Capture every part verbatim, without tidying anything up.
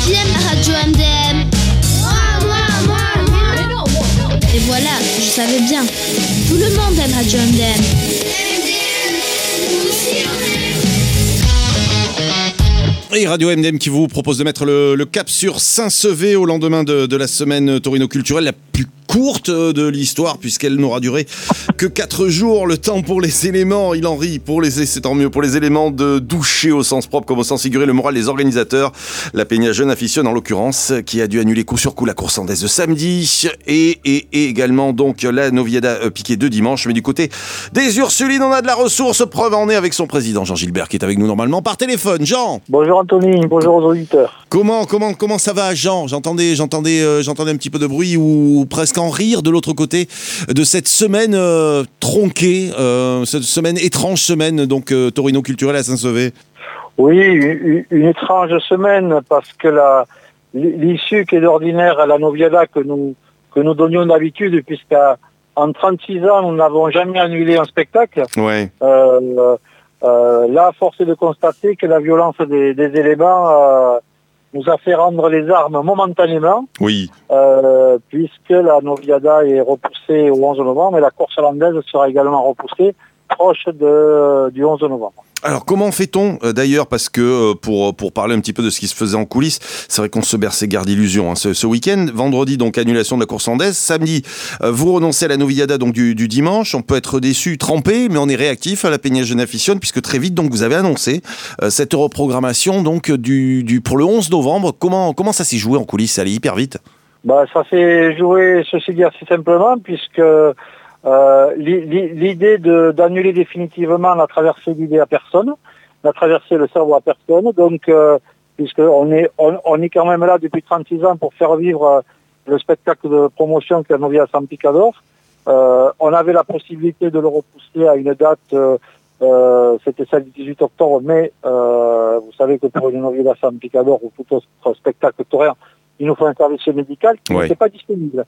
J'aime la radio M D M. Moi, moi, moi, moi. Mais non, moi, non. Et voilà, je savais bien. Tout le monde aime Radio M D M. M D M, nous aussi on aime. Et Radio M D M qui vous propose de mettre le, le cap sur Saint-Sevé au lendemain de, de la semaine Torino culturelle, la plus courte de l'histoire puisqu'elle n'aura duré que quatre jours. Le temps pour les éléments, il en rit, pour les, c'est tant mieux, pour les éléments de doucher au sens propre comme au sens figuré le moral des organisateurs. La Peña Jeune Afición en l'occurrence qui a dû annuler coup sur coup la course andaise de samedi et, et, et également donc la Noviada piquée de dimanche. Mais du côté des Ursulines, on a de la ressource, preuve en est avec son président Jean Gilbert qui est avec nous normalement par téléphone. Jean. Bonjour Anthony, bonjour aux auditeurs. Comment, comment, comment ça va, Jean ? J'entendais, j'entendais, euh, j'entendais un petit peu de bruit ou presque en rire de l'autre côté de cette semaine euh, tronquée, euh, cette semaine étrange semaine donc euh, Torino culturelle à Saint-Sevé. Oui, une, une étrange semaine parce que la, l'issue qui est d'ordinaire à la Noviada que nous que nous donnions d'habitude, puisqu'en trente-six ans nous n'avons jamais annulé un spectacle. Ouais. Euh, euh, là, force est de constater que la violence des, des éléments euh, nous a fait rendre les armes momentanément. Oui. Euh, puisque la Noviada est repoussée au onze novembre et la course hollandaise sera également repoussée proche de, du onze novembre. Alors comment fait-on euh, d'ailleurs, parce que euh, pour pour parler un petit peu de ce qui se faisait en coulisses, c'est vrai qu'on se berçait guère d'illusions hein, ce, ce week-end. Vendredi donc annulation de la course andaise, samedi euh, vous renoncez à la Noviada donc du, du dimanche. On peut être déçu, trempé, mais on est réactif à la Peña Jeune Afición puisque très vite donc vous avez annoncé euh, cette reprogrammation donc du du pour le onze novembre. Comment comment ça s'est joué en coulisses? Ça allait hyper vite. Bah ça s'est joué ceci dit assez simplement puisque Euh, l'idée de, d'annuler définitivement la traversée d'idées à personne, la traversée le cerveau à personne, donc euh, puisque on est on, on est quand même là depuis trente-six ans pour faire vivre euh, le spectacle de promotion que la Novia San Picador. Euh, on avait la possibilité de le repousser à une date, euh, euh, c'était celle du dix-huit octobre, mais euh, vous savez que pour une Novia San Picador ou tout autre spectacle taurin, il nous faut un service médical qui ouais. n'était pas disponible.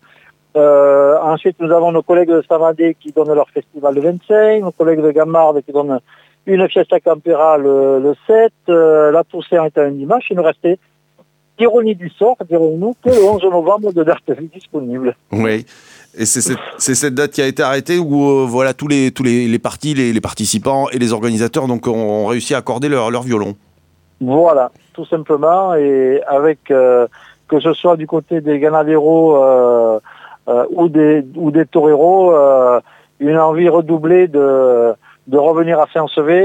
Euh, ensuite, nous avons nos collègues de Samadé qui donnent leur festival le vingt-cinq, nos collègues de Gamarde qui donnent une fiesta campera le, le sept, euh, la Toussaint est un dimanche. Il nous restait, ironie du sort, dirons-nous, que le onze novembre de date disponible. Oui. Et c'est cette, c'est cette date qui a été arrêtée où euh, voilà tous les tous les, les partis, les, les participants et les organisateurs donc ont, ont réussi à accorder leur leur violon. Voilà, tout simplement, et avec euh, que ce soit du côté des ganaderos euh, Euh, ou des ou des toreros, euh, une envie redoublée de de revenir à Saint-Sevé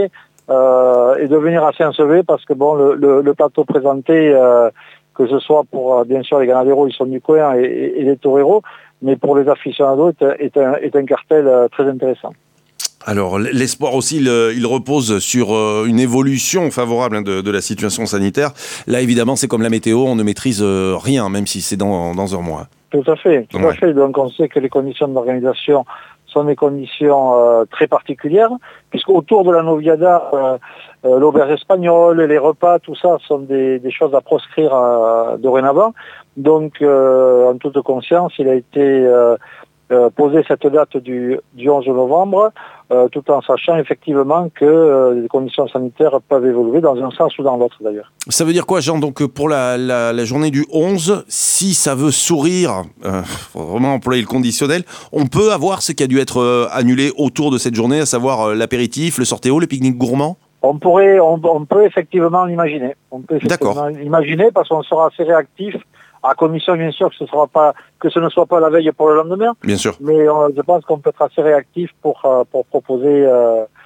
euh, et de venir à Saint-Sevé parce que bon le le, le plateau présenté euh, que ce soit pour euh, bien sûr les ganaderos ils sont du coin et, et, et les toreros, mais pour les aficionados est, est un est un cartel euh, très intéressant. Alors, l'espoir aussi, il, il repose sur euh, une évolution favorable hein, de, de la situation sanitaire. Là, évidemment, c'est comme la météo, on ne maîtrise euh, rien, même si c'est dans, dans un mois. Tout à fait, tout ouais. à fait. Donc, on sait que les conditions d'organisation sont des conditions euh, très particulières, puisqu'autour de la Noviada, euh, euh, l'auberge espagnole, les repas, tout ça sont des, des choses à proscrire euh, dorénavant. Donc, euh, en toute conscience, il a été euh, euh, posé cette date du, du onze novembre, euh, tout en sachant effectivement que euh, les conditions sanitaires peuvent évoluer dans un sens ou dans l'autre d'ailleurs. Ça veut dire quoi, Jean? Donc pour la, la, la journée du onze, si ça veut sourire, euh, faut vraiment employer le conditionnel, on peut avoir ce qui a dû être euh, annulé autour de cette journée, à savoir euh, l'apéritif, le sortéo, le pique-nique gourmand? On pourrait, on, on peut effectivement l'imaginer. On peut effectivement l'imaginer parce qu'on sera assez réactif, à condition bien sûr que ce sera pas, que ce ne soit pas la veille pour le lendemain. Bien sûr. Mais euh, je pense qu'on peut être assez réactif pour euh, pour proposer euh,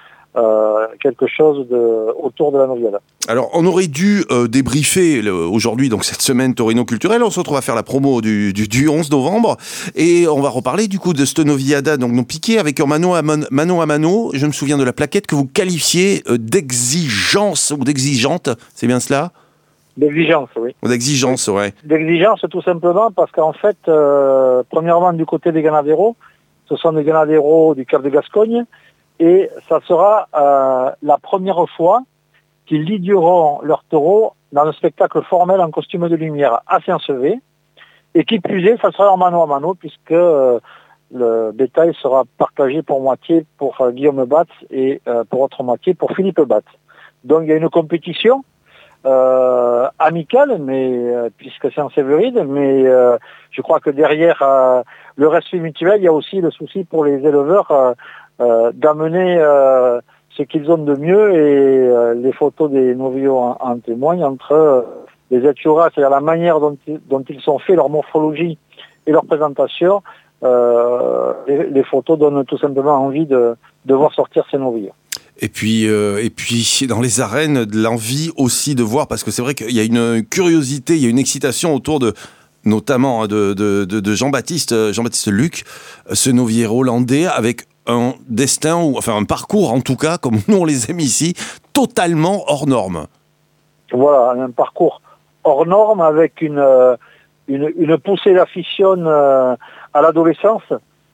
euh, quelque chose de autour de la Noviada. Alors, on aurait dû euh, débriefer le, aujourd'hui, donc cette semaine Torino culturelle. On se retrouve à faire la promo du, du, du onze novembre et on va reparler du coup de cette Noviada, donc non piqué avec un mano à mano, mano à mano. Je me souviens de la plaquette que vous qualifiez euh, d'exigence ou d'exigeante. C'est bien cela? D'exigence, oui. D'exigence, oui. ouais. D'exigence, tout simplement, parce qu'en fait, euh, premièrement, du côté des ganaderos, ce sont des ganaderos du Cap de Gascogne, et ça sera euh, la première fois qu'ils lidieront leurs taureaux dans un spectacle formel en costume de lumière à Saint-Sevé, et qui plus est, ça sera en mano à mano, puisque euh, le bétail sera partagé pour moitié pour euh, Guillaume Batz et euh, pour autre moitié pour Philippe Batz. Donc il y a une compétition. euh, amical, mais euh, puisque c'est en Sévéride, mais euh, je crois que derrière euh, le respect mutuel, il y a aussi le souci pour les éleveurs euh, euh, d'amener euh, ce qu'ils ont de mieux, et euh, les photos des novillos en, en témoignent, entre euh, les Etioras, c'est-à-dire la manière dont, dont ils sont faits, leur morphologie et leur présentation. Euh, les, les photos donnent tout simplement envie de, de voir sortir ces novillos. Et puis, euh, et puis dans les arènes, de l'envie aussi de voir, parce que c'est vrai qu'il y a une curiosité, il y a une excitation autour de, notamment de, de, de, de Jean-Baptiste, Jean-Baptiste Luc, ce novier hollandais avec un destin, ou enfin un parcours en tout cas, comme nous on les aime ici, totalement hors norme. Voilà, un parcours hors norme avec une, une, une poussée d'affection euh, à l'adolescence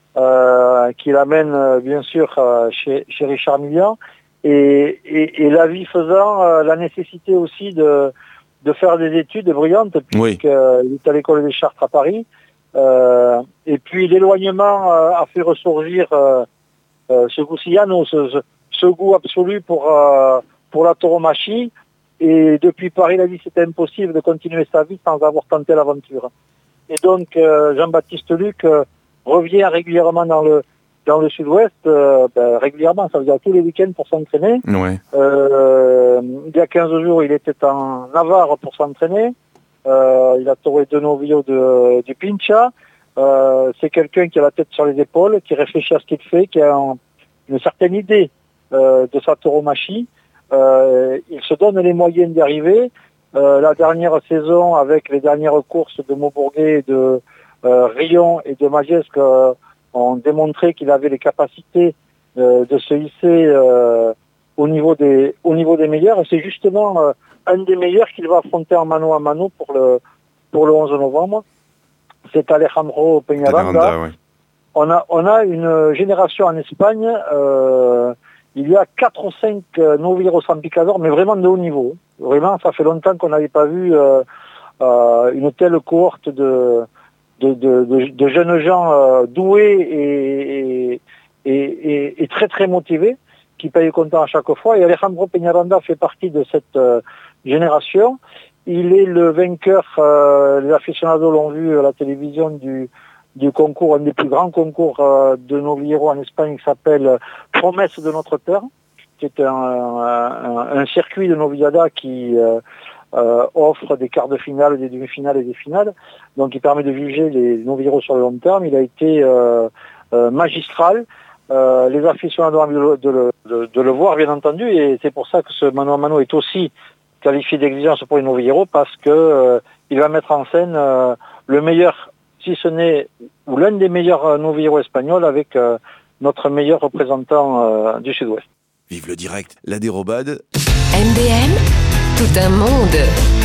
euh, qui l'amène euh, bien sûr euh, chez, chez Richard Millian, et, et, et la vie faisant, euh, la nécessité aussi de, de faire des études brillantes, puisqu'il oui. est à l'école des Chartres à Paris, euh, et puis l'éloignement euh, a fait ressurgir euh, euh, ce goût sillano, ce, ce, ce goût absolu pour, euh, pour la tauromachie. Et depuis Paris, il a dit que c'était impossible de continuer sa vie sans avoir tenté l'aventure. Et donc, euh, Jean-Baptiste Luc euh, revient régulièrement dans le dans le sud-ouest, euh, ben, régulièrement, ça veut dire tous les week-ends pour s'entraîner. Ouais. Euh, il y a quinze jours, il était en Navarre pour s'entraîner. Euh, il a touré deux novillos de, du Pincha. Euh, c'est quelqu'un qui a la tête sur les épaules, qui réfléchit à ce qu'il fait, qui a un, une certaine idée euh, de sa tauromachie. Euh, il se donne les moyens d'y arriver. Euh, la dernière saison, avec les dernières courses de Maubourguet, de euh, Rion et de Magesque, euh, ont démontré qu'il avait les capacités euh, de se hisser euh, au niveau des au niveau des meilleurs. Et c'est justement euh, un des meilleurs qu'il va affronter en mano à mano pour le pour le onze novembre. C'est Alejandro Peñaranda. Ouais. On a on a une génération en Espagne. Euh, Il y a quatre ou cinq euh, novillos sans picador, mais vraiment de haut niveau. Vraiment, ça fait longtemps qu'on n'avait pas vu euh, euh, une telle cohorte de, de, de, de, de jeunes gens euh, doués et, et, et, et très très motivés, qui payent comptant à chaque fois. Et Alejandro Peñaranda fait partie de cette euh, génération. Il est le vainqueur, euh, les aficionados l'ont vu à la télévision, du du concours, un des plus grands concours euh, de novilleros en Espagne, qui s'appelle Promesse de notre terre, qui est un, un, un circuit de novillada qui euh, euh, offre des quarts de finale, des demi-finales et des finales, donc il permet de juger les novilleros sur le long terme. Il a été euh, euh, magistral. Euh, les aficionados ont envie de le, de, le, de, de le voir, bien entendu, et c'est pour ça que ce mano à mano est aussi qualifié d'exigence pour les novilleros, parce que euh, il va mettre en scène euh, le meilleur, si ce n'est ou l'un des meilleurs euh, novilleros espagnols, avec euh, notre meilleur représentant euh, du Sud-Ouest. Vive le direct, la dérobade. M D M, tout un monde.